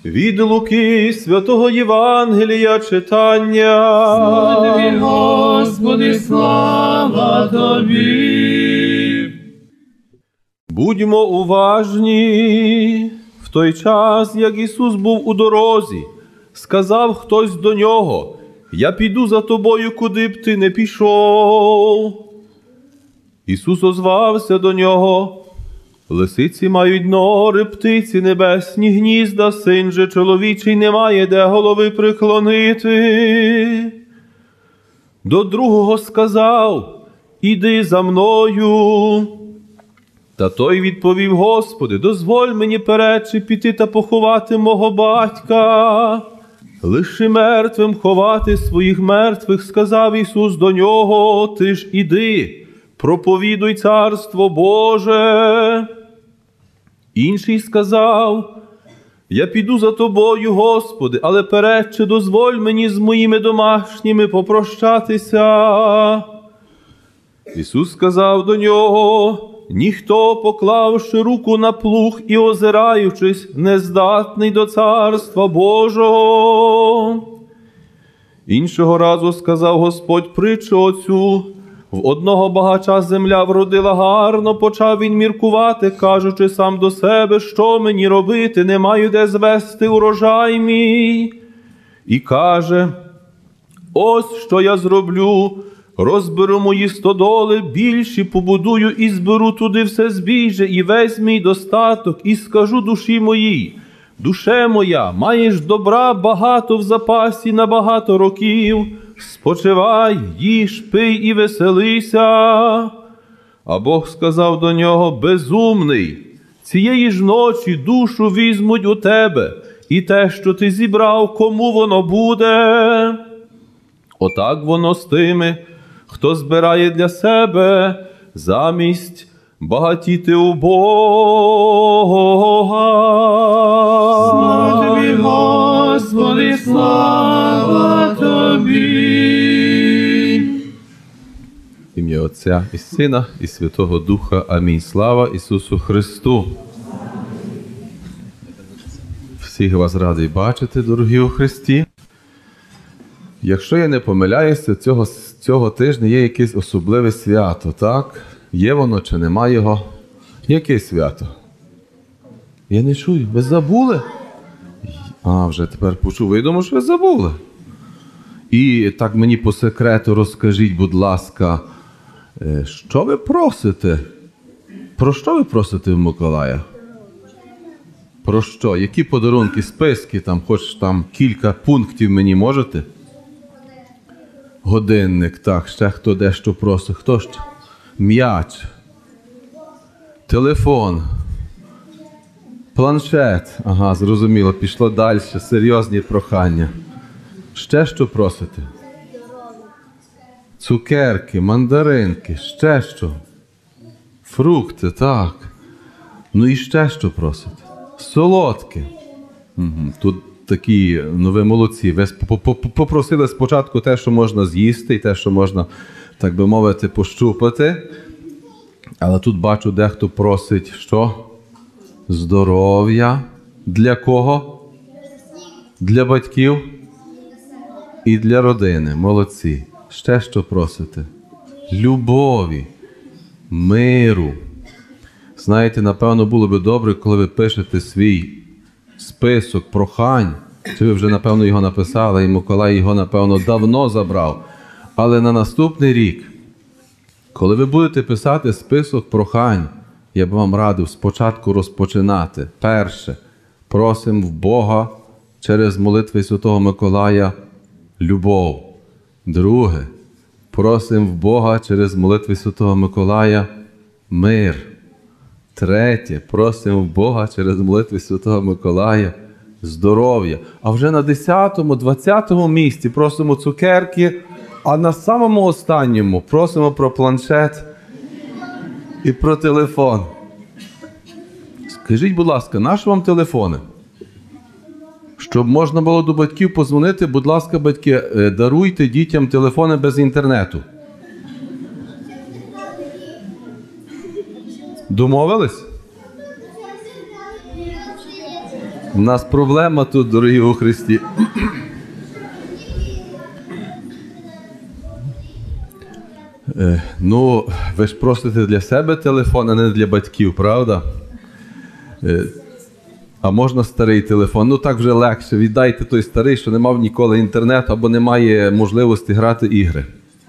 Від Луки святого Євангелія читання. Слава тобі, Господи, слава тобі. Будьмо уважні. В той час, як Ісус був у дорозі, сказав хтось до нього: «Я піду за тобою, куди б ти не пішов». Ісус озвався до нього: «Лисиці мають нори, птиці небесні гнізда, син же чоловічий не має де голови приклонити». До другого сказав: «Іди за мною». Та той відповів: «Господи, дозволь мені передче піти та поховати мого батька». «Лиши мертвим ховати своїх мертвих», – сказав Ісус до нього, «ти ж іди, проповідуй царство Боже». Інший сказав: «Я піду за тобою, Господи, але передче дозволь мені з моїми домашніми попрощатися». Ісус сказав до нього: «Ніхто, поклавши руку на плуг і озираючись, не здатний до царства Божого». Іншого разу сказав Господь притчу оцю: «В одного багача земля вродила гарно, почав він міркувати, кажучи сам до себе: що мені робити, не маю де звести урожай мій. І каже: ось що я зроблю, розберу мої стодоли, більші побудую і зберу туди все збіжжя і весь мій достаток, і скажу душі моїй: душе моя, маєш добра багато в запасі на багато років, спочивай, їж, пий і веселися». А Бог сказав до нього: «Безумний, цієї ж ночі душу візьмуть у тебе, і те, що ти зібрав, кому воно буде?» Отак воно з тими, хто збирає для себе, замість багатіти у Бога. Слава тобі, Господи, слава тобі. В ім'я Отця і Сина, і Святого Духа. Амінь. Слава Ісусу Христу! Всіх вас радий бачити, дорогі у Христі. Якщо я не помиляюся, цього тижня є якесь особливе свято, так? Є воно чи нема його? Яке свято? Я не чую. Ви забули? Вже тепер почув. Я думаю, що ви забули. І так мені по секрету розкажіть, будь ласка, що ви просите? Про що ви просите в Миколая? Про що? Які подарунки, списки, хоч кілька пунктів мені можете? Годинник, так, ще хто дещо просить. Хто ще? М'яч. Телефон. Планшет. Зрозуміло, пішло далі, серйозні прохання. Ще що просите? Цукерки, мандаринки, ще що? Фрукти, так. Ну і ще що просите? Солодке. Тут такі, ви молодці. Ви попросили спочатку те, що можна з'їсти, і те, що можна, так би мовити, пощупати. Але тут бачу, дехто просить, що? Здоров'я. Для кого? Для батьків і для родини. Молодці. Ще що просите? Любові, миру. Знаєте, напевно, було би добре, коли ви пишете свій список прохань, чи ви вже, напевно, його написали, і Миколай його, напевно, давно забрав. Але на наступний рік, коли ви будете писати список прохань, я б вам радив спочатку розпочинати. Перше, просимо в Бога через молитви Святого Миколая любов. Друге, просимо в Бога через молитви Святого Миколая мир. Третє, просимо в Бога через молитви Святого Миколая здоров'я. А вже на 10-му, 20-му місці просимо цукерки, а на самому останньому просимо про планшет і про телефон. Скажіть, будь ласка, нащо вам телефони? Щоб можна було до батьків подзвонити, будь ласка, батьки, даруйте дітям телефони без інтернету. Домовились? У нас проблема тут, дорогі у Христі. Ну, ви ж просите для себе телефон, а не для батьків, правда? А можна старий телефон? Ну так вже легше. Віддайте той старий, що не мав ніколи інтернету або не має можливості грати ігри.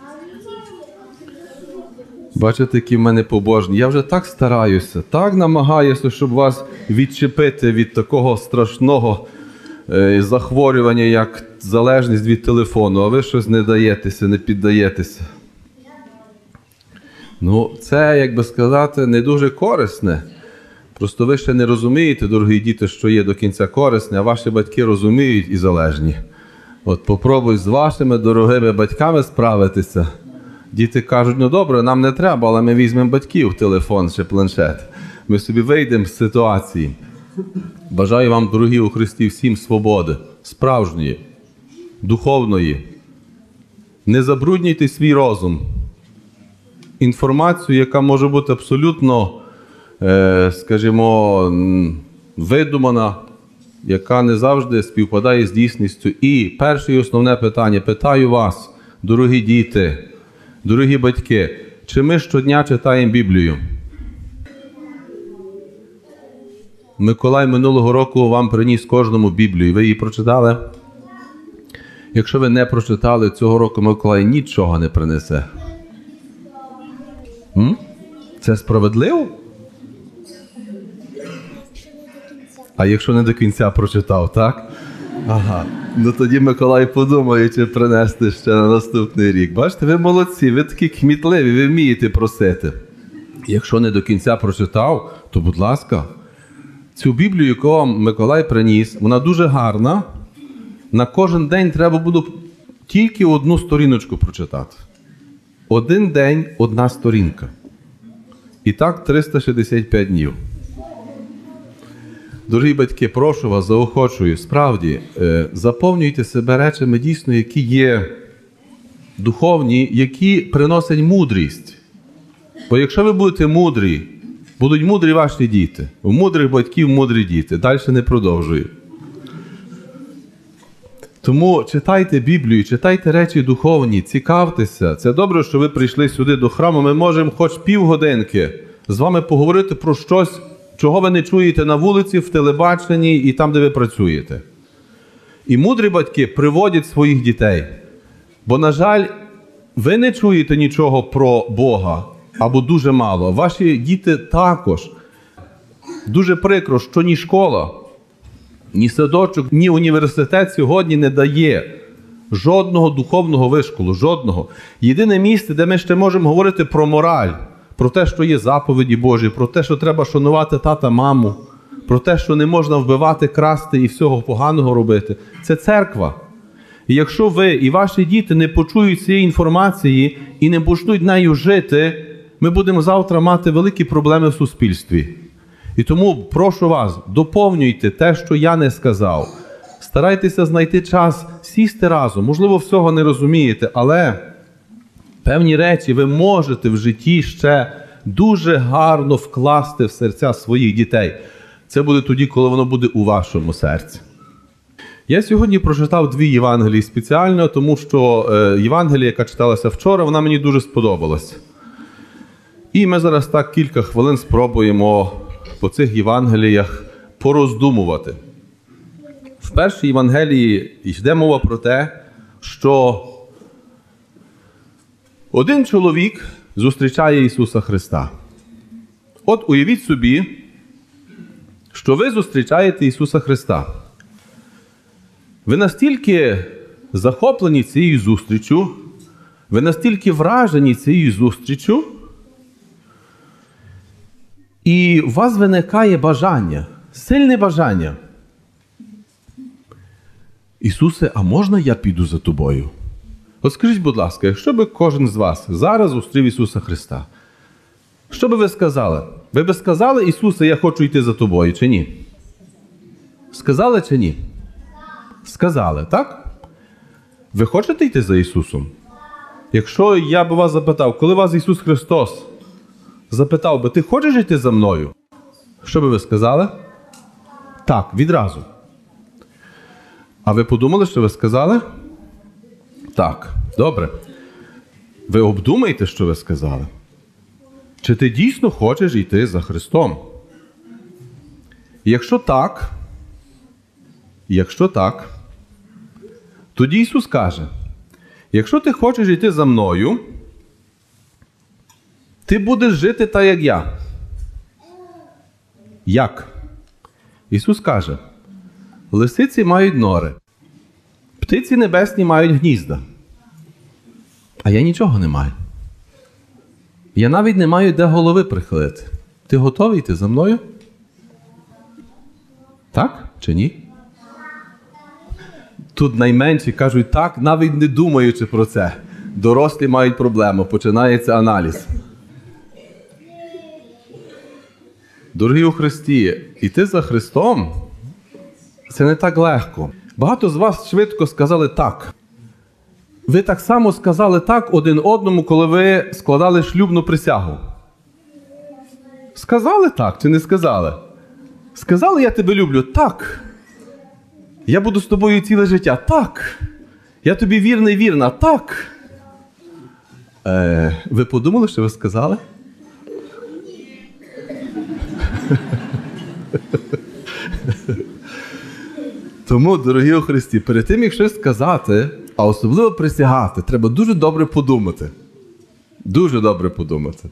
Бачите, які в мене побожні. Я вже так стараюся, так намагаюся, щоб вас відчепити від такого страшного захворювання, як залежність від телефону, а ви щось не даєтеся, не піддаєтеся. Ну, це, як би сказати, не дуже корисне. Просто ви ще не розумієте, дорогі діти, що є до кінця корисне, а ваші батьки розуміють і залежні. От попробуй з вашими дорогими батьками справитися. Діти кажуть, ну добре, нам не треба, але ми візьмемо батьків телефон чи планшет. Ми собі вийдемо з ситуації. Бажаю вам, дорогі у Христі, всім свободи, справжньої, духовної. Не забруднюйте свій розум. Інформацію, яка може бути абсолютно, скажімо, видумана, яка не завжди співпадає з дійсністю. І перше і основне питання. Питаю вас, дорогі діти, дорогі батьки, чи ми щодня читаємо Біблію? Миколай минулого року вам приніс кожному Біблію. Ви її прочитали? Якщо ви не прочитали, цього року Миколай нічого не принесе. Це справедливо? А якщо не до кінця прочитав, так? Ага. Ну тоді Миколай подумає, чи принести ще на наступний рік. Бачите, ви молодці, ви такі кмітливі, ви вмієте просити. Якщо не до кінця прочитав, то, будь ласка, цю Біблію, яку вам Миколай приніс, вона дуже гарна. На кожен день треба буде тільки одну сторіночку прочитати. Один день – одна сторінка. І так 365 днів. Дорогі батьки, прошу вас, заохочую, справді, заповнюйте себе речами дійсно, які є духовні, які приносять мудрість. Бо якщо ви будете мудрі, будуть мудрі ваші діти. У мудрих батьків мудрі діти. Далі не продовжую. Тому читайте Біблію, читайте речі духовні, цікавтеся. Це добре, що ви прийшли сюди до храму. Ми можемо хоч півгодинки з вами поговорити про щось, чого ви не чуєте на вулиці, в телебаченні і там, де ви працюєте. І мудрі батьки приводять своїх дітей. Бо, на жаль, ви не чуєте нічого про Бога, або дуже мало. Ваші діти також. Дуже прикро, що ні школа, ні садочок, ні університет сьогодні не дає жодного духовного вишколу, жодного. Єдине місце, де ми ще можемо говорити про мораль, про те, що є заповіді Божі, про те, що треба шанувати тата, маму, про те, що не можна вбивати, красти і всього поганого робити. Це церква. І якщо ви і ваші діти не почують цієї інформації і не почнуть нею жити, ми будемо завтра мати великі проблеми в суспільстві. І тому прошу вас, доповнюйте те, що я не сказав. Старайтеся знайти час сісти разом. Можливо, всього не розумієте, але певні речі ви можете в житті ще дуже гарно вкласти в серця своїх дітей. Це буде тоді, коли воно буде у вашому серці. Я сьогодні прочитав 2 Євангелії спеціально, тому що Євангелія, яка читалася вчора, вона мені дуже сподобалась. І ми зараз так кілька хвилин спробуємо по цих Євангеліях пороздумувати. В першій Євангелії йде мова про те, що один чоловік зустрічає Ісуса Христа. От уявіть собі, що ви зустрічаєте Ісуса Христа. Ви настільки захоплені цією зустрічю, ви настільки вражені цією зустрічю, і у вас виникає бажання, сильне бажання. Ісусе, а можна я піду за тобою? От скажіть, будь ласка, якщо би кожен з вас зараз зустрів Ісуса Христа, що би ви сказали? Ви б сказали, Ісусе, я хочу йти за тобою, чи ні? Сказали чи ні? Сказали, так? Ви хочете йти за Ісусом? Якщо я б вас запитав, коли вас Ісус Христос запитав би, ти хочеш йти за мною? Що би ви сказали? Так, відразу. А ви подумали, що ви сказали? Так, добре. Ви обдумайте, що ви сказали. Чи ти дійсно хочеш йти за Христом? Якщо так, тоді Ісус каже, якщо ти хочеш йти за мною, ти будеш жити так, як я. Як? Ісус каже, лисиці мають нори, птиці небесні мають гнізда, а я нічого не маю. Я навіть не маю де голови прихилити. Ти готовий йти за мною? Так чи ні? Тут найменші кажуть так, навіть не думаючи про це. Дорослі мають проблему, починається аналіз. Дорогі у Христі, іти за Христом – це не так легко. Багато з вас швидко сказали так. Ви так само сказали так один одному, коли ви складали шлюбну присягу. Сказали так чи не сказали? Сказали, я тебе люблю? Так. Я буду з тобою ціле життя? Так. Я тобі вірний, вірна? Так. Ви подумали, що ви сказали? Тому, дорогі у Христі, перед тим, як щось сказати, а особливо присягати, треба дуже добре подумати. Дуже добре подумати.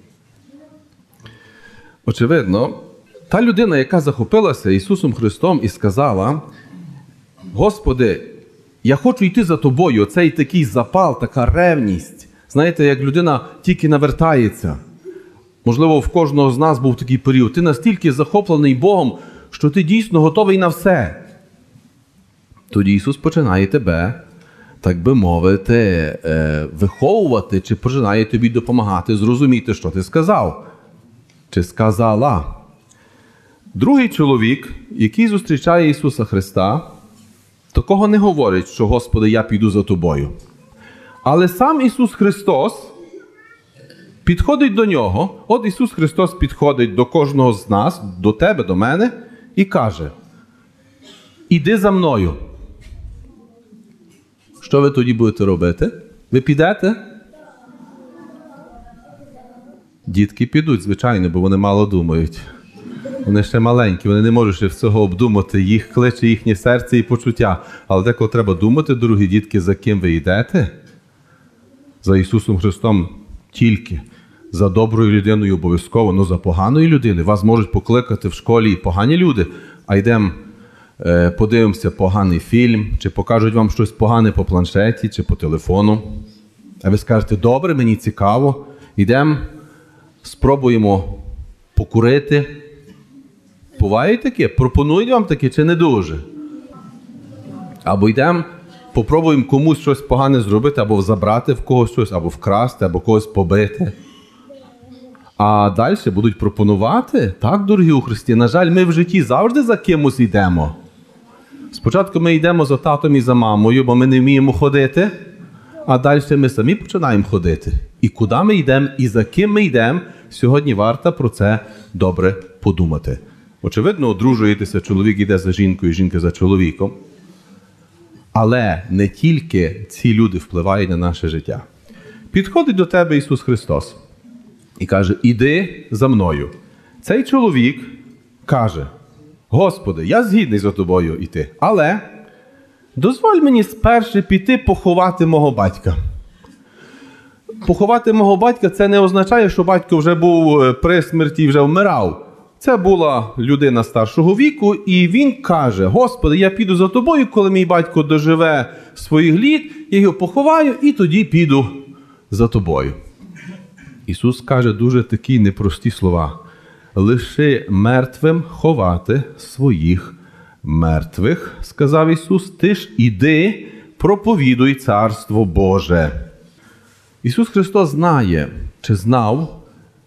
Очевидно, та людина, яка захопилася Ісусом Христом і сказала, Господи, я хочу йти за Тобою, оцей такий запал, така ревність. Знаєте, як людина тільки навертається. Можливо, в кожного з нас був такий період. Ти настільки захоплений Богом, що ти дійсно готовий на все. Тоді Ісус починає тебе, так би мовити, виховувати, чи починає тобі допомагати зрозуміти, що ти сказав, чи сказала. Другий чоловік, який зустрічає Ісуса Христа, такого не говорить, що, Господи, я піду за Тобою. Але сам Ісус Христос підходить до нього, от Ісус Христос підходить до кожного з нас, до тебе, до мене, і каже, іди за мною. Що ви тоді будете робити? Ви підете? Дітки підуть, звичайно, бо вони мало думають. Вони ще маленькі, вони не можуть ще всього обдумати, їх кличе їхнє серце і почуття. Але деколи треба думати, дорогі дітки, за ким ви йдете? За Ісусом Христом тільки. За доброю людиною обов'язково, але за поганою людиною. Вас можуть покликати в школі і погані люди, а йдемо, подивимося поганий фільм, чи покажуть вам щось погане по планшеті, чи по телефону. А ви скажете, добре, мені цікаво, йдемо, спробуємо покурити. Буває таке? Пропонують вам таке, чи не дуже? Або йдемо, попробуємо комусь щось погане зробити, або забрати в когось щось, або вкрасти, або когось побити. А далі будуть пропонувати, так, дорогі у Христі, на жаль, ми в житті завжди за кимось йдемо. Спочатку ми йдемо за татом і за мамою, бо ми не вміємо ходити, а далі ми самі починаємо ходити. І куди ми йдемо, і за ким ми йдемо, сьогодні варто про це добре подумати. Очевидно, одружуєтеся, чоловік йде за жінкою, жінка за чоловіком. Але не тільки ці люди впливають на наше життя. Підходить до тебе Ісус Христос і каже, іди за мною. Цей чоловік каже, Господи, я згідний за тобою йти, але дозволь мені спершу піти поховати мого батька. Поховати мого батька – це не означає, що батько вже був при смерті і вже вмирав. Це була людина старшого віку, і він каже, Господи, я піду за тобою, коли мій батько доживе своїх літ, я його поховаю, і тоді піду за тобою. Ісус каже дуже такі непрості слова. Лиши мертвим ховати своїх мертвих, сказав Ісус, ти ж іди, проповідуй Царство Боже. Ісус Христос знає, чи знав,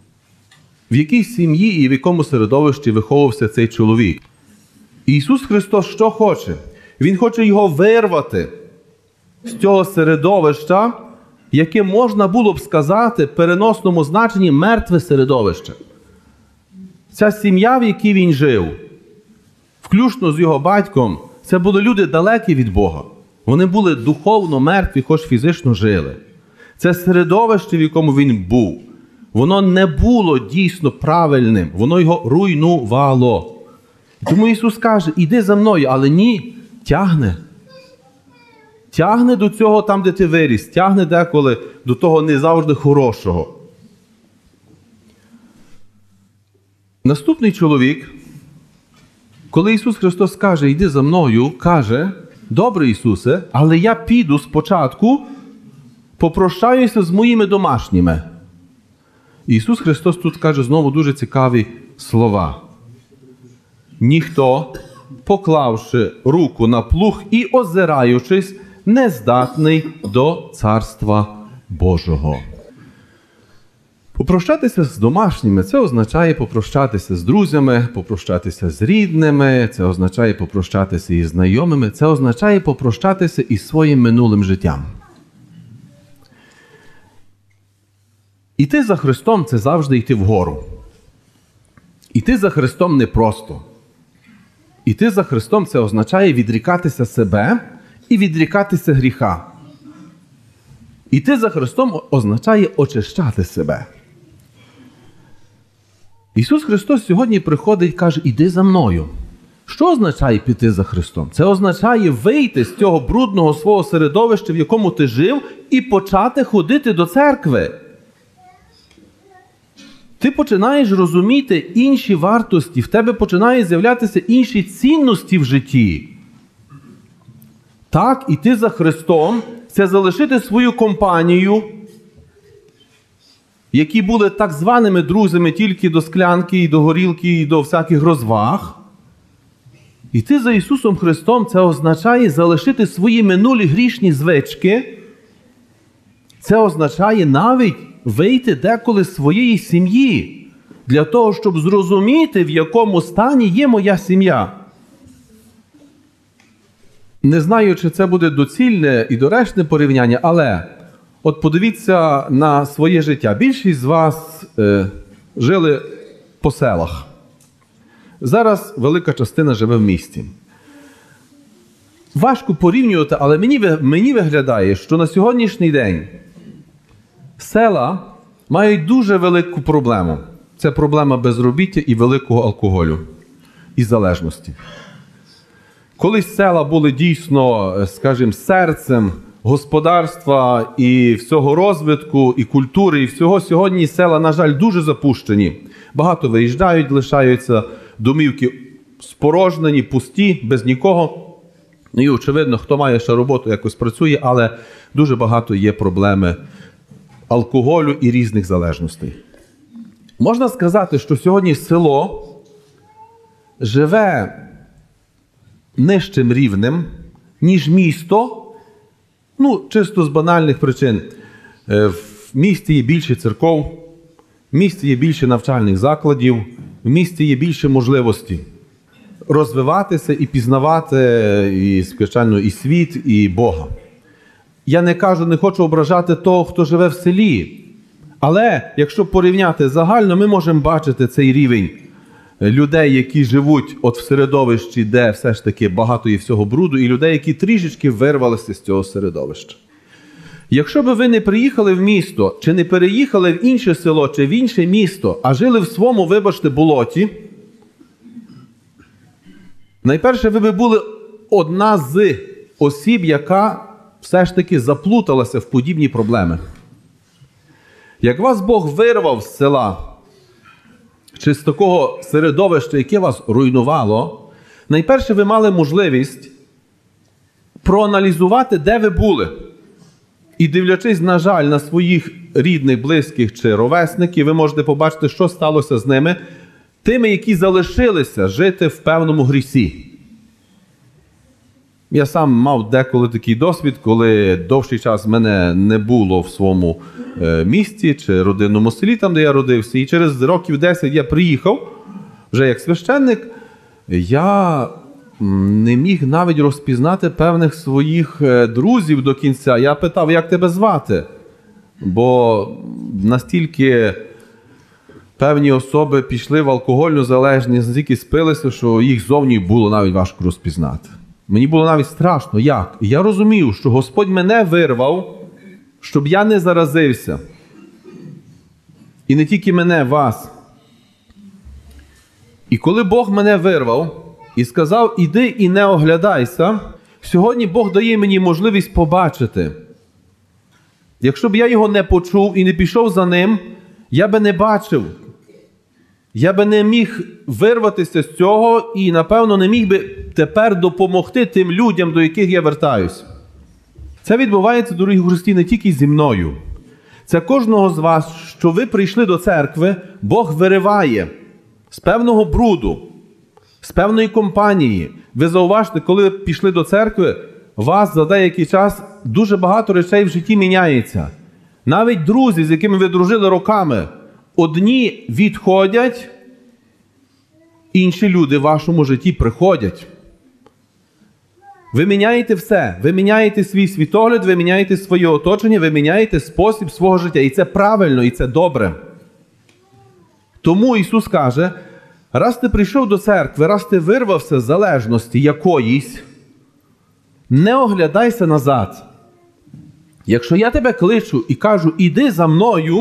в якій сім'ї і в якому середовищі виховувався цей чоловік. І Ісус Христос що хоче? Він хоче його вирвати з цього середовища, яке можна було б сказати в переносному значенні мертве середовище. Ця сім'я, в якій він жив, включно з його батьком, Це були люди далекі від Бога. Вони були духовно мертві, хоч фізично жили. Це середовище, в якому він був, воно не було дійсно правильним, воно його руйнувало. Тому Ісус каже, іди за мною, але ні, тягне. Тягне до цього там, де ти виріс, тягне деколи до того не завжди хорошого. Наступний чоловік, коли Ісус Христос каже, іди за мною, каже, добре, Ісусе, але я піду спочатку, попрощаюся з моїми домашніми. Ісус Христос тут каже знову дуже цікаві слова. Ніхто, поклавши руку на плуг і озираючись, не здатний до Царства Божого. Попрощатися з домашніми – це означає попрощатися з друзями, попрощатися з рідними, це означає попрощатися із знайомими, це означає попрощатися із своїм минулим життям. Іти за Христом – це завжди йти вгору. Іти за Христом непросто. Іти за Христом – це означає відрікатися себе і відрікатися гріха. Іти за Христом означає очищати себе. Ісус Христос сьогодні приходить і каже, іди за мною. Що означає піти за Христом? Це означає вийти з цього брудного свого середовища, в якому ти жив, і почати ходити до церкви. Ти починаєш розуміти інші вартості, в тебе починають з'являтися інші цінності в житті. Так, іти за Христом – це залишити свою компанію, які були так званими друзями тільки до склянки, і до горілки, і до всяких розваг. Іти за Ісусом Христом – це означає залишити свої минулі грішні звички. Це означає навіть вийти деколи з своєї сім'ї, для того, щоб зрозуміти, в якому стані є моя сім'я. Не знаю, чи це буде доцільне і доречне порівняння, але от подивіться на своє життя. Більшість з вас жили по селах. Зараз велика частина живе в місті. Важко порівнювати, але мені виглядає, що на сьогоднішній день села мають дуже велику проблему. Це проблема безробіття і великого алкоголю і залежності. Колись села були дійсно, скажімо, серцем господарства і всього розвитку, і культури, і всього. Сьогодні села, на жаль, дуже запущені. Багато виїжджають, лишаються домівки спорожнені, пусті, без нікого. І, очевидно, хто має ще роботу, якось працює, але дуже багато є проблеми алкоголю і різних залежностей. Можна сказати, що сьогодні село живе нижчим рівнем, ніж місто, чисто з банальних причин. В місті є більше церков, в місті є більше навчальних закладів, в місті є більше можливостей розвиватися і пізнавати, і, звичайно, і світ, і Бога. Я не кажу, не хочу ображати того, хто живе в селі. Але, якщо порівняти загально, ми можемо бачити цей рівень людей, які живуть от в середовищі, де все ж таки багато є всього бруду, і людей, які трішечки вирвалися з цього середовища. Якщо би ви не приїхали в місто, чи не переїхали в інше село, чи в інше місто, а жили в своєму, вибачте, болоті, найперше, ви би були одна з осіб, яка все ж таки заплуталася в подібні проблеми. Як вас Бог вирвав з села, чи з такого середовища, яке вас руйнувало, найперше ви мали можливість проаналізувати, де ви були. І дивлячись, на жаль, на своїх рідних, близьких чи ровесників, ви можете побачити, що сталося з ними, тими, які залишилися жити в певному грісі. Я сам мав деколи такий досвід, коли довший час мене не було в своєму місті чи родинному селі, там, де я родився. І через років 10 я приїхав, вже як священник, я не міг навіть розпізнати певних своїх друзів до кінця. Я питав, як тебе звати? Бо настільки певні особи пішли в алкогольну залежність, настільки спилися, що їх зовні було навіть важко розпізнати. Мені було навіть страшно. Як? І я розумів, що Господь мене вирвав, щоб я не заразився. І не тільки мене, вас. І коли Бог мене вирвав і сказав, іди і не оглядайся, сьогодні Бог дає мені можливість побачити. Якщо б я його не почув і не пішов за ним, я би не бачив. Я би не міг вирватися з цього і, напевно, не міг би тепер допомогти тим людям, до яких я вертаюсь. Це відбувається, дорогі Христі, не тільки зі мною. Це кожного з вас, що ви прийшли до церкви, Бог вириває з певного бруду, з певної компанії. Ви зауважте, коли пішли до церкви, у вас за деякий час дуже багато речей в житті міняється. Навіть друзі, з якими ви дружили роками, одні відходять, інші люди в вашому житті приходять. Ви міняєте все. Ви міняєте свій світогляд, ви міняєте своє оточення, ви міняєте спосіб свого життя. І це правильно, і це добре. Тому Ісус каже, раз ти прийшов до церкви, раз ти вирвався з залежності якоїсь, не оглядайся назад. Якщо я тебе кличу і кажу, іди за мною,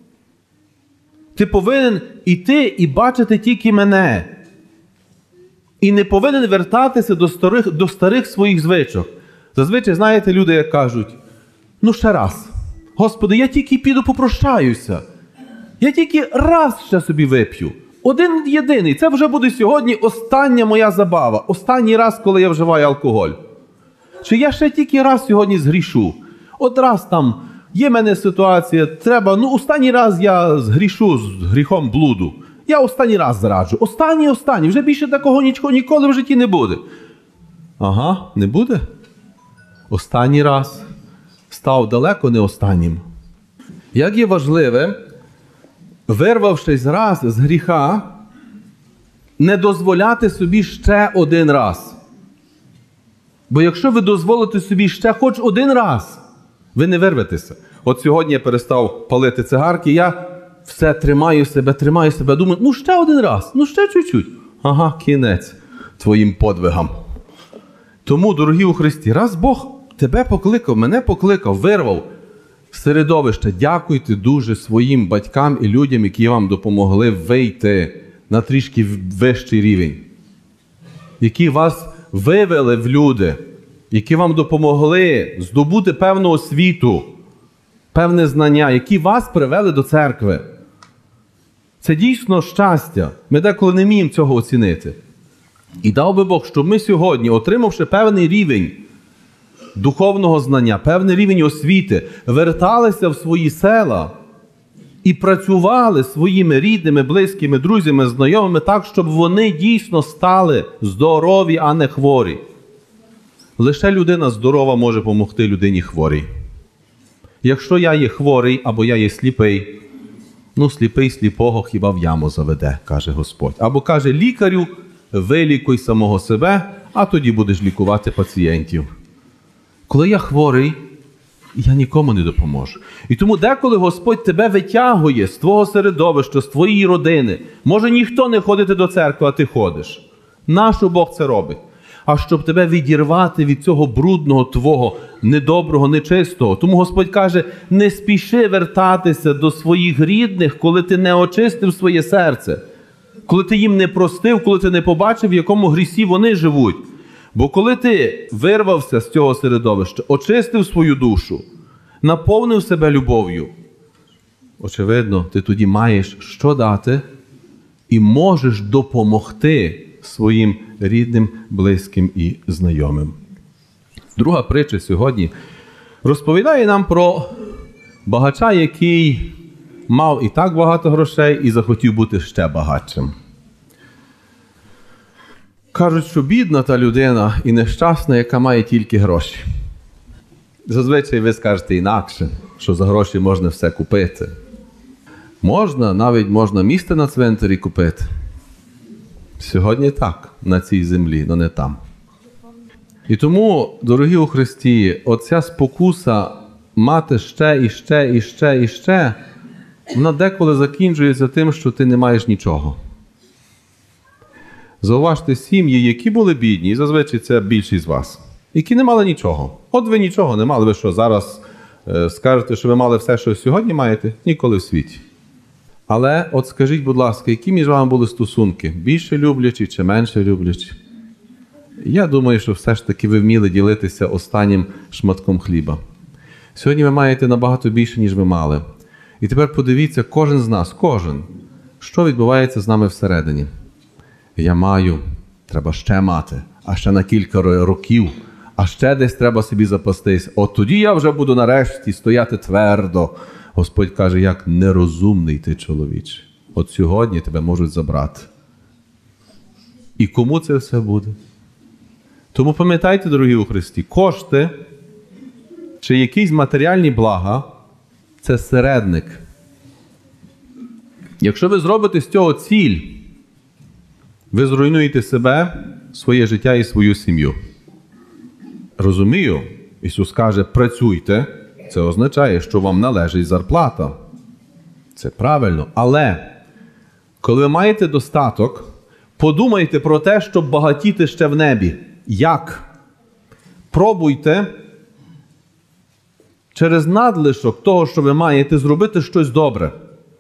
ти повинен іти і бачити тільки мене. І не повинен вертатися до старих своїх звичок. Зазвичай, знаєте, люди як кажуть, ну ще раз, Господи, я тільки піду попрощаюся. Я тільки раз ще собі вип'ю. Один єдиний. Це вже буде сьогодні остання моя забава. Останній раз, коли я вживаю алкоголь. Чи я ще тільки раз сьогодні згрішу? От раз там є в мене ситуація, треба, останній раз я згрішу з гріхом блуду. Я останній раз зраджу. Останній. Вже більше такого ніколи в житті не буде. Ага, не буде? Останній раз. Став далеко не останнім. Як є важливе, вирвавшись раз з гріха, не дозволяти собі ще один раз. Бо якщо ви дозволите собі ще хоч один раз, ви не вирветеся. От сьогодні я перестав палити цигарки, я все тримаю себе, думаю, ще один раз, ще чуть-чуть. Ага, кінець твоїм подвигам. Тому, дорогі у Христі, раз Бог тебе покликав, мене покликав, вирвав середовище, дякуйте дуже своїм батькам і людям, які вам допомогли вийти на трішки вищий рівень. Які вас вивели в люди, які вам допомогли здобути певну освіту, певне знання, які вас привели до церкви. Це дійсно щастя. Ми деколи не вміємо цього оцінити. І дав би Бог, щоб ми сьогодні, отримавши певний рівень духовного знання, певний рівень освіти, верталися в свої села і працювали своїми рідними, близькими, друзями, знайомими так, щоб вони дійсно стали здорові, а не хворі. Лише людина здорова може допомогти людині хворій. Якщо я є хворий або я є сліпий, сліпий сліпого хіба в яму заведе, каже Господь. Або каже лікарю, вилікуй самого себе, а тоді будеш лікувати пацієнтів. Коли я хворий, я нікому не допоможу. І тому деколи Господь тебе витягує з твого середовища, з твоєї родини. Може ніхто не ходити до церкви, а ти ходиш. Нащо Бог це робить? А щоб тебе відірвати від цього брудного твого, недоброго, нечистого. Тому Господь каже, не спіши вертатися до своїх рідних, коли ти не очистив своє серце. Коли ти їм не простив, коли ти не побачив, в якому грісі вони живуть. Бо коли ти вирвався з цього середовища, очистив свою душу, наповнив себе любов'ю, очевидно, ти тоді маєш що дати і можеш допомогти своїм рідним, близьким і знайомим. Друга притча сьогодні розповідає нам про багача, який мав і так багато грошей і захотів бути ще багатшим. Кажуть, що бідна та людина і нещасна, яка має тільки гроші. Зазвичай ви скажете інакше, що за гроші можна все купити. Навіть можна місце на цвинтарі купити. Сьогодні так, на цій землі, але не там. І тому, дорогі у Христі, оця спокуса мати ще, вона деколи закінчується тим, що ти не маєш нічого. Зауважте сім'ї, які були бідні, і зазвичай це більшість з вас, які не мали нічого. От ви нічого не мали, ви що, зараз скажете, що ви мали все, що сьогодні маєте? Ніколи в світі. Але от скажіть, будь ласка, які між вами були стосунки? Більше люблячі чи менше люблячі? Я думаю, що все ж таки ви вміли ділитися останнім шматком хліба. Сьогодні ви маєте набагато більше, ніж ви мали. І тепер подивіться, кожен з нас, що відбувається з нами всередині. Я маю, треба ще мати, а ще на кілька років, а ще десь треба собі запастись. От тоді я вже буду нарешті стояти твердо. Господь каже, як нерозумний ти чоловіче. От сьогодні тебе можуть забрати. І кому це все буде? Тому пам'ятайте, дорогі у Христі, кошти чи якісь матеріальні блага – це середник. Якщо ви зробите з цього ціль, ви зруйнуєте себе, своє життя і свою сім'ю. Розумію, Ісус каже, працюйте, це означає, що вам належить зарплата. Це правильно. Але, коли ви маєте достаток, подумайте про те, щоб багатіти ще в небі. Як? Пробуйте через надлишок того, що ви маєте, зробити щось добре.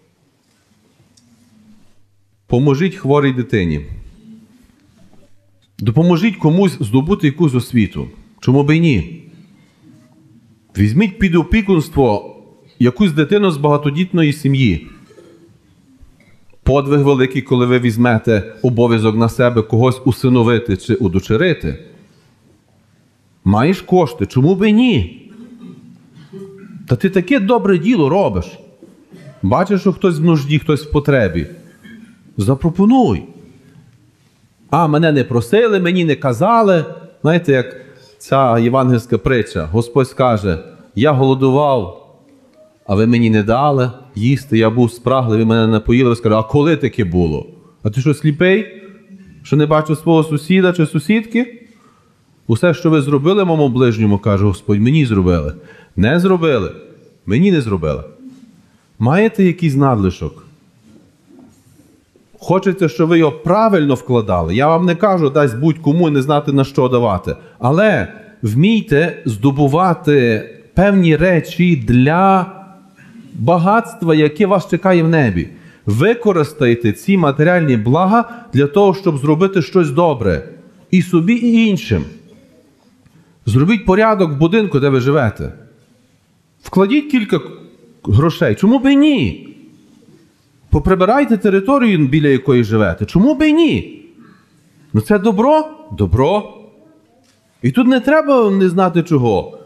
Поможіть хворій дитині. Допоможіть комусь здобути якусь освіту. Чому б і ні? Візьміть під опікунство якусь дитину з багатодітної сім'ї. Подвиг великий, коли ви візьмете обов'язок на себе когось усиновити чи удочерити. Маєш кошти, чому б і ні? Та ти таке добре діло робиш. Бачиш, що хтось в нужді, хтось в потребі. Запропонуй. А, мене не просили, мені не казали. Знаєте, як ця євангельська притча. Господь скаже, я голодував, а ви мені не дали їсти, я був спраглий, ви мене не поїли. Ви скажете, а коли таке було? А ти що, сліпий? Що не бачив свого сусіда чи сусідки? Усе, що ви зробили моєму ближньому, каже Господь, мені зробили. Не зробили, мені не зробили. Маєте якийсь надлишок? Хочеться, щоб ви його правильно вкладали. Я вам не кажу, дасть будь-кому не знати, на що давати. Але вмійте здобувати певні речі для багатства, яке вас чекає в небі. Використайте ці матеріальні блага для того, щоб зробити щось добре. І собі, і іншим. Зробіть порядок в будинку, де ви живете. Вкладіть кілька грошей. Чому б і ні? Поприбирайте територію, біля якої живете. Чому б і ні? Ну це добро? Добро. І тут не треба не знати чого.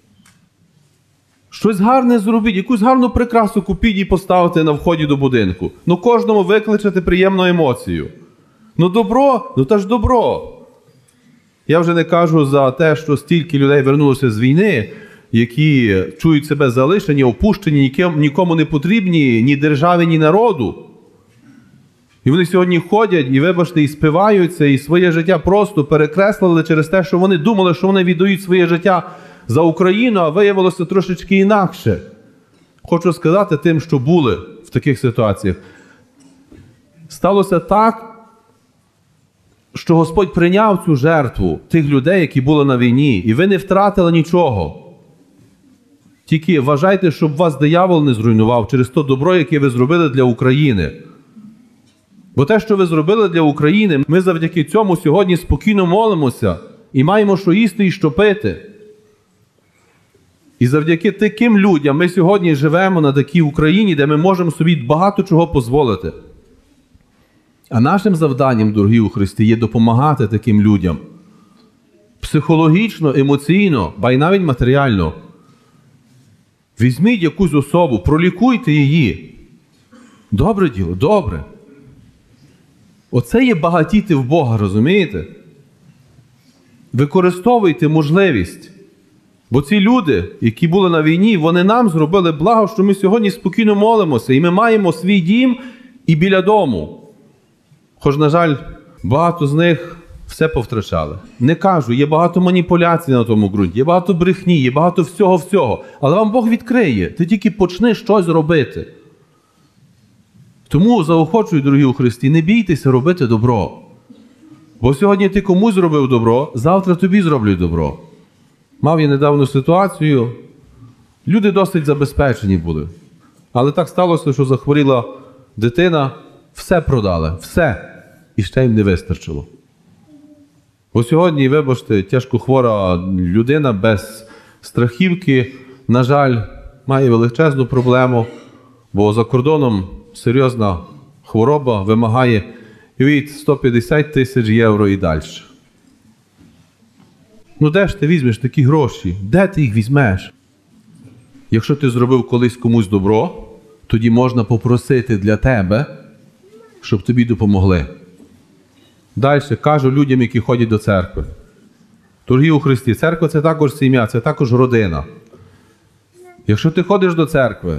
Щось гарне зробіть, якусь гарну прикрасу купіть і поставте на вході до будинку. Ну кожному викличете приємну емоцію. Ну добро, ну та ж добро. Я вже не кажу за те, що стільки людей вернулося з війни, які чують себе залишені, опущені, нікому не потрібні, ні державі, ні народу. І вони сьогодні ходять, і, вибачте, і спиваються, і своє життя просто перекреслили через те, що вони думали, що вони віддають своє життя за Україну, а виявилося трошечки інакше. Хочу сказати тим, що були в таких ситуаціях. Сталося так, що Господь прийняв цю жертву тих людей, які були на війні, і ви не втратили нічого. Тільки вважайте, щоб вас диявол не зруйнував через то добро, яке ви зробили для України. Бо те, що ви зробили для України, ми завдяки цьому сьогодні спокійно молимося і маємо що їсти і що пити. І завдяки таким людям ми сьогодні живемо на такій Україні, де ми можемо собі багато чого дозволити. А нашим завданням, дорогі у Христі, є допомагати таким людям. Психологічно, емоційно, ба й навіть матеріально. Візьміть якусь особу, пролікуйте її. Добре діло, добре. Оце є багатіти в Бога, розумієте? Використовуйте можливість. Бо ці люди, які були на війні, вони нам зробили благо, що ми сьогодні спокійно молимося. І ми маємо свій дім і біля дому. Хоч, на жаль, багато з них все повтрачали. Не кажу, є багато маніпуляцій на тому ґрунті, є багато брехні, є багато всього-всього. Але вам Бог відкриє. Ти тільки почни щось робити. Тому заохочую, дорогі у Христі, не бійтеся робити добро. Бо сьогодні ти комусь зробив добро, завтра тобі зроблять добро. Мав я недавно ситуацію, люди досить забезпечені були. Але так сталося, що захворіла дитина, все продали, все. І ще їм не вистачило. Бо сьогодні, вибачте, тяжко хвора людина без страхівки, на жаль, має величезну проблему, бо за кордоном серйозна хвороба вимагає від 150 тисяч євро і далі. Ну де ж ти візьмеш такі гроші? Де ти їх візьмеш? Якщо ти зробив колись комусь добро, тоді можна попросити для тебе, щоб тобі допомогли. Далі кажу людям, які ходять до церкви. Дорогі у Христі, церква – це також сім'я, це також родина. Якщо ти ходиш до церкви,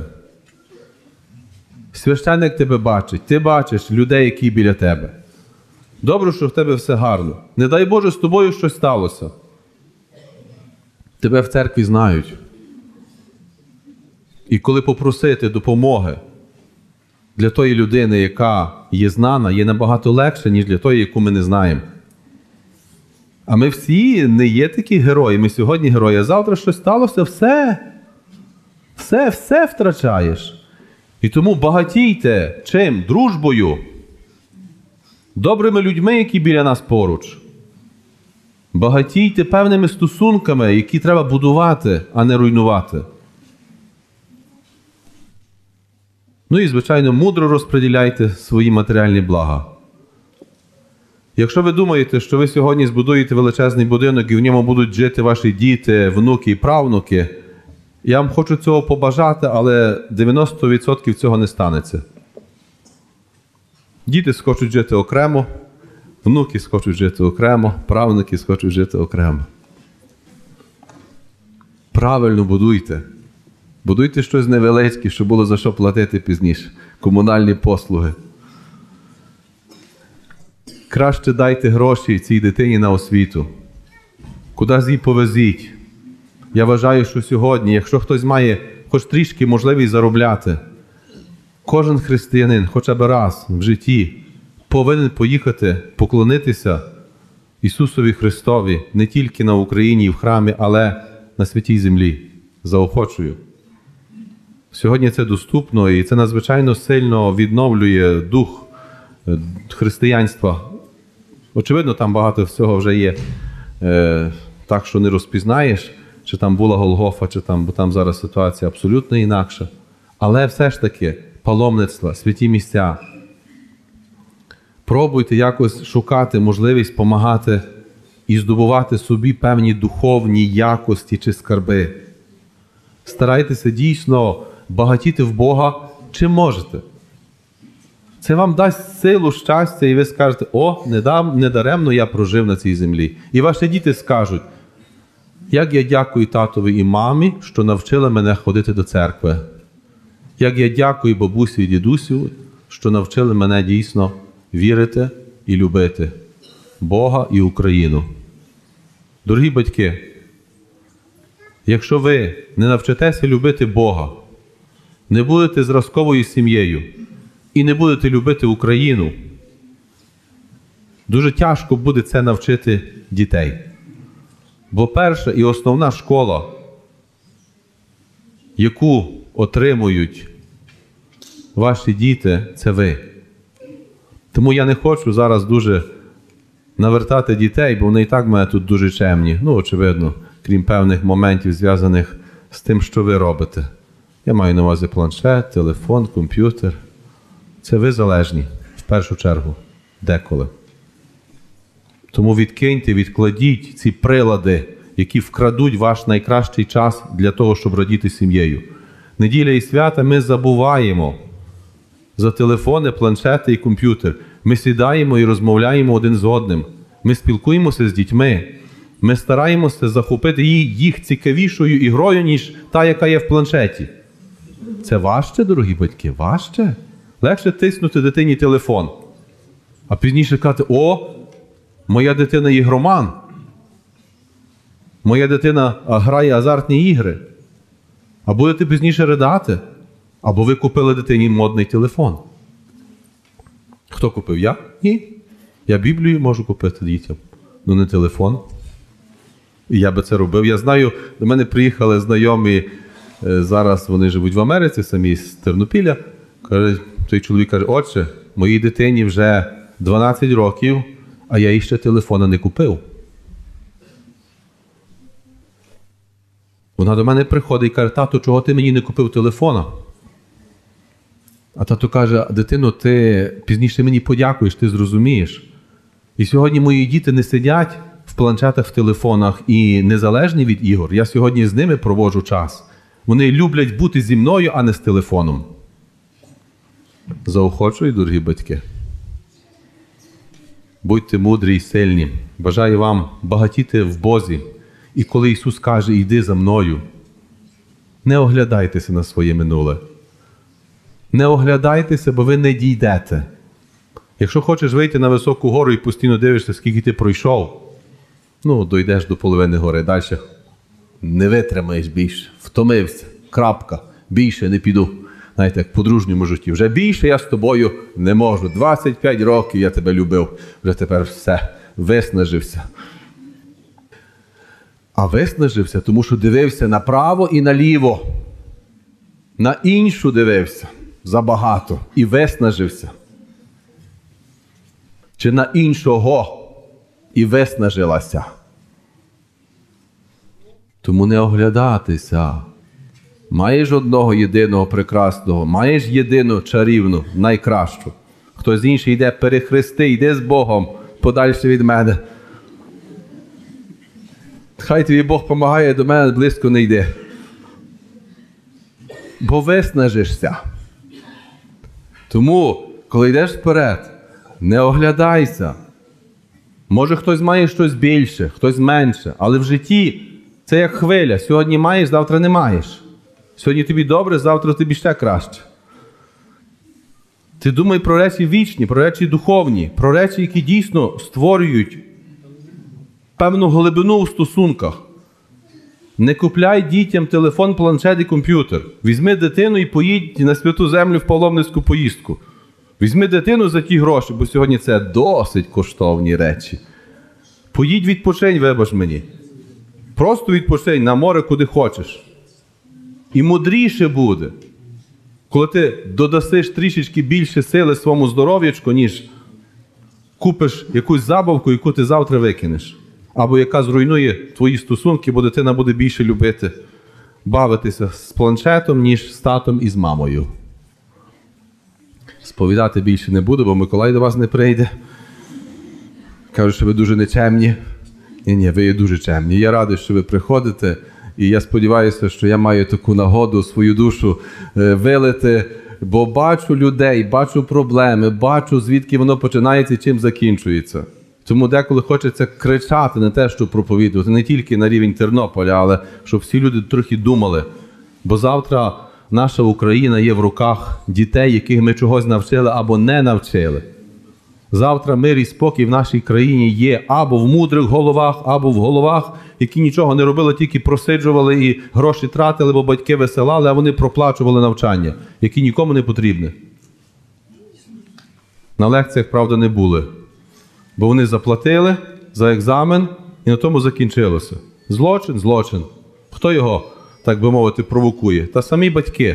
священник тебе бачить, ти бачиш людей, які біля тебе. Добре, що в тебе все гарно. Не дай Боже, з тобою щось сталося. Тебе в церкві знають. І коли попросити допомоги для тої людини, яка є знана, є набагато легше, ніж для тої, яку ми не знаємо. А ми всі не є такі герої. Ми сьогодні герої, а завтра щось сталося, все втрачаєш. І тому багатійте чим? Дружбою. Добрими людьми, які біля нас поруч. Багатійте певними стосунками, які треба будувати, а не руйнувати. Ну і, звичайно, мудро розподіляйте свої матеріальні блага. Якщо ви думаєте, що ви сьогодні збудуєте величезний будинок і в ньому будуть жити ваші діти, внуки і правнуки, я вам хочу цього побажати, але 90% цього не станеться. Діти схочуть жити окремо, внуки схочуть жити окремо, правнуки схочуть жити окремо. Правильно будуйте. Будуйте щось невеличке, щоб було за що платити пізніше. Комунальні послуги. Краще дайте гроші цій дитині на освіту. Кудись її повезіть. Я вважаю, що сьогодні, якщо хтось має хоч трішки можливість заробляти, кожен християнин хоча б раз в житті повинен поїхати поклонитися Ісусові Христові не тільки на Україні і в храмі, але на святій землі. Заохочую. Сьогодні це доступно і це надзвичайно сильно відновлює дух християнства. Очевидно, там багато всього вже є так, що не розпізнаєш, чи там була Голгофа, чи там, бо там зараз ситуація абсолютно інакша. Але все ж таки паломництва, святі місця. Пробуйте якось шукати можливість допомагати і здобувати собі певні духовні якості чи скарби. Старайтеся дійсно багатіти в Бога, чим можете. Це вам дасть силу, щастя, і ви скажете, о, недаремно я прожив на цій землі. І ваші діти скажуть, як я дякую татові і мамі, що навчили мене ходити до церкви. Як я дякую бабусі і дідусю, що навчили мене дійсно вірити і любити Бога і Україну. Дорогі батьки, якщо ви не навчитеся любити Бога, не будете зразковою сім'єю і не будете любити Україну, дуже тяжко буде це навчити дітей. Бо перша і основна школа, яку отримують ваші діти, це ви. Тому я не хочу зараз дуже навертати дітей, бо вони і так в мене тут дуже чемні. Ну, очевидно, крім певних моментів, зв'язаних з тим, що ви робите. Я маю на увазі планшет, телефон, комп'ютер. Це ви залежні, в першу чергу, деколи. Тому відкиньте, відкладіть ці прилади, які вкрадуть ваш найкращий час для того, щоб радіти сім'єю. Неділя і свята ми забуваємо за телефони, планшети і комп'ютер. Ми сідаємо і розмовляємо один з одним. Ми спілкуємося з дітьми. Ми стараємося захопити їх цікавішою ігрою, ніж та, яка є в планшеті. Це важче, дорогі батьки, важче. Легше тиснути дитині телефон. А пізніше казати, о, моя дитина ігроман. Моя дитина грає азартні ігри. А будете пізніше ридати. Або ви купили дитині модний телефон. Хто купив? Я? Ні. Я Біблію можу купити дітям, але не телефон. І я би це робив. Я знаю, до мене приїхали знайомі, зараз вони живуть в Америці, самі з Тернопіля. Той чоловік каже: отче, моїй дитині вже 12 років, а я їй ще телефона не купив. Вона до мене приходить і каже: тато, чого ти мені не купив телефона? А тато каже: дитино, ти пізніше мені подякуєш, ти зрозумієш. І сьогодні мої діти не сидять в планшетах, в телефонах і незалежні від ігор. Я сьогодні з ними проводжу час. Вони люблять бути зі мною, а не з телефоном. Заохочую, дорогі батьки. Будьте мудрі і сильні. Бажаю вам багатіти в Бозі. І коли Ісус каже: «Йди за мною», не оглядайтеся на своє минуле. Не оглядайтеся, бо ви не дійдете. Якщо хочеш вийти на високу гору і постійно дивишся, скільки ти пройшов, дійдеш до половини гори, далі не витримаєш більше, втомився, крапка, більше не піду. Знаєте, як в подружньому житті. Вже більше я з тобою не можу. 25 років я тебе любив, вже тепер все, виснажився. А виснажився, тому що дивився направо і наліво. На іншу дивився забагато і виснажився. Чи на іншого і виснажилася. Тому не оглядатися. Маєш одного єдиного прекрасного, маєш єдину чарівну, найкращу. Хтось інший йде: перехрести, йди з Богом, подальше від мене. Хай тобі Бог помагає, до мене близько не йди. Бо виснажишся. Тому, коли йдеш вперед, не оглядайся. Може, хтось має щось більше, хтось менше, але в житті це як хвиля. Сьогодні маєш, завтра не маєш. Сьогодні тобі добре, завтра тобі ще краще. Ти думай про речі вічні, про речі духовні, про речі, які дійсно створюють певну глибину у стосунках. Не купляй дітям телефон, планшет і комп'ютер. Візьми дитину і поїдь на Святу Землю в паломницьку поїздку. Візьми дитину за ті гроші, бо сьогодні це досить коштовні речі. Поїдь відпочинь, вибач мені. Просто відпочинь на море, куди хочеш. І мудріше буде, коли ти додасиш трішечки більше сили своєму здоров'ячку, ніж купиш якусь забавку, яку ти завтра викинеш. Або яка зруйнує твої стосунки, бо дитина буде більше любити бавитися з планшетом, ніж з татом і з мамою. Сповідати більше не буду, бо Миколай до вас не прийде. Кажуть, що ви дуже нечемні. Ні, ви є дуже чемні. Я радий, що ви приходите. І я сподіваюся, що я маю таку нагоду свою душу вилити, бо бачу людей, бачу проблеми, бачу, звідки воно починається і чим закінчується. Тому деколи хочеться кричати на те, що проповідувати, не тільки на рівень Тернополя, але щоб всі люди трохи думали. Бо завтра наша Україна є в руках дітей, яких ми чогось навчили або не навчили. Завтра мир і спокій в нашій країні є або в мудрих головах, або в головах, які нічого не робили, тільки просиджували і гроші тратили, бо батьки висилали, а вони проплачували навчання, які нікому не потрібні. На лекціях, правда, не були. Бо вони заплатили за екзамен і на тому закінчилося. Злочин – злочин. Хто його, так би мовити, провокує? Та самі батьки.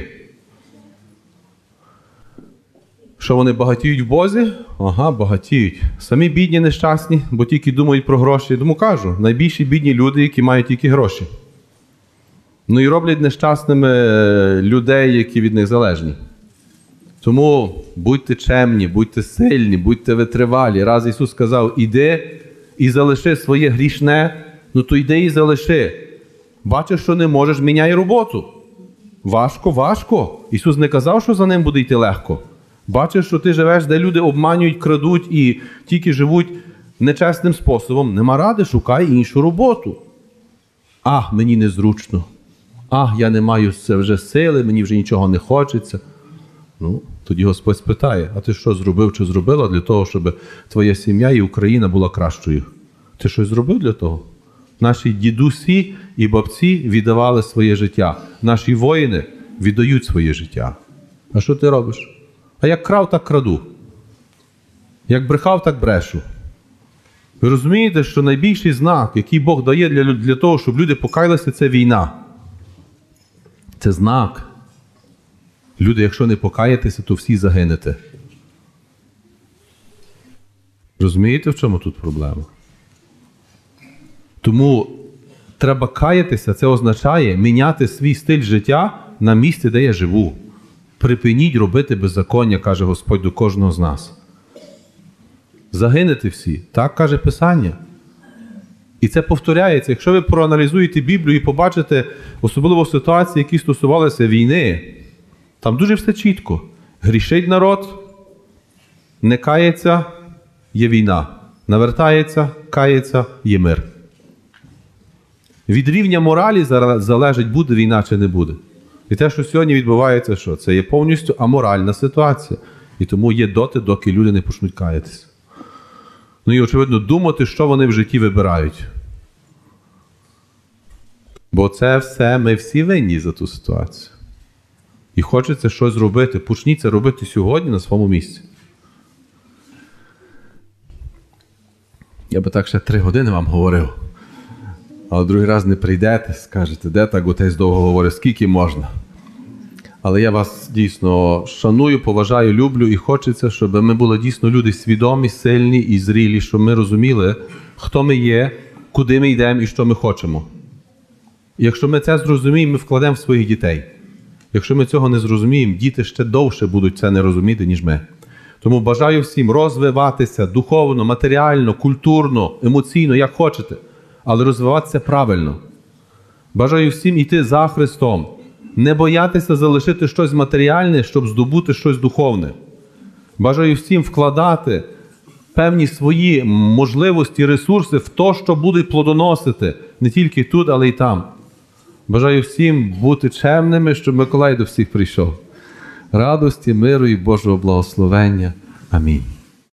Що вони багатіють в Бозі? Ага, багатіють. Самі бідні, нещасні, бо тільки думають про гроші. Тому кажу, найбільші бідні люди, які мають тільки гроші. І роблять нещасними людей, які від них залежні. Тому будьте чемні, будьте сильні, будьте витривалі. Раз Ісус сказав: іди і залиши своє грішне, то йди і залиши. Бачиш, що не можеш, міняй роботу. Важко, важко. Ісус не казав, що за ним буде йти легко. Бачиш, що ти живеш, де люди обманюють, крадуть і тільки живуть нечесним способом. Нема ради, шукай іншу роботу. Мені незручно. Я не маю вже сили, мені вже нічого не хочеться. Тоді Господь спитає: а ти що зробив чи зробила для того, щоб твоя сім'я і Україна була кращою? Ти щось зробив для того? Наші дідусі і бабці віддавали своє життя. Наші воїни віддають своє життя. А що ти робиш? А як крав, так краду. Як брехав, так брешу. Ви розумієте, що найбільший знак, який Бог дає для того, щоб люди покаялися, це війна. Це знак. Люди, якщо не покаєтеся, то всі загинете. Розумієте, в чому тут проблема? Тому треба каятися, це означає міняти свій стиль життя на місці, де я живу. Припиніть робити беззаконня, каже Господь до кожного з нас. Загинете всі, так каже Писання. І це повторяється. Якщо ви проаналізуєте Біблію і побачите, особливо ситуації, які стосувалися війни, там дуже все чітко. Грішить народ, не кається, є війна. Навертається, кається, є мир. Від рівня моралі залежить, буде війна чи не буде. І те, що сьогодні відбувається, що? Це є повністю аморальна ситуація. І тому є доти, доки люди не почнуть каятися. Ну і, очевидно, думати, що вони в житті вибирають. Бо це все, ми всі винні за ту ситуацію. І хочеться щось зробити. Почніть це робити сьогодні на своєму місці. Я би так ще 3 години вам говорив. Але другий раз не прийдете, скажете, де так отець довго говорить, скільки можна. Але я вас дійсно шаную, поважаю, люблю і хочеться, щоб ми були дійсно люди свідомі, сильні і зрілі, щоб ми розуміли, хто ми є, куди ми йдемо і що ми хочемо. І якщо ми це зрозуміємо, ми вкладемо в своїх дітей. Якщо ми цього не зрозуміємо, діти ще довше будуть це не розуміти, ніж ми. Тому бажаю всім розвиватися духовно, матеріально, культурно, емоційно, як хочете, але розвиватися правильно. Бажаю всім йти за Христом. Не боятися залишити щось матеріальне, щоб здобути щось духовне. Бажаю всім вкладати певні свої можливості, ресурси в те, що будуть плодоносити не тільки тут, але й там. Бажаю всім бути чемними, щоб Миколай до всіх прийшов. Радості, миру і Божого благословення. Амінь.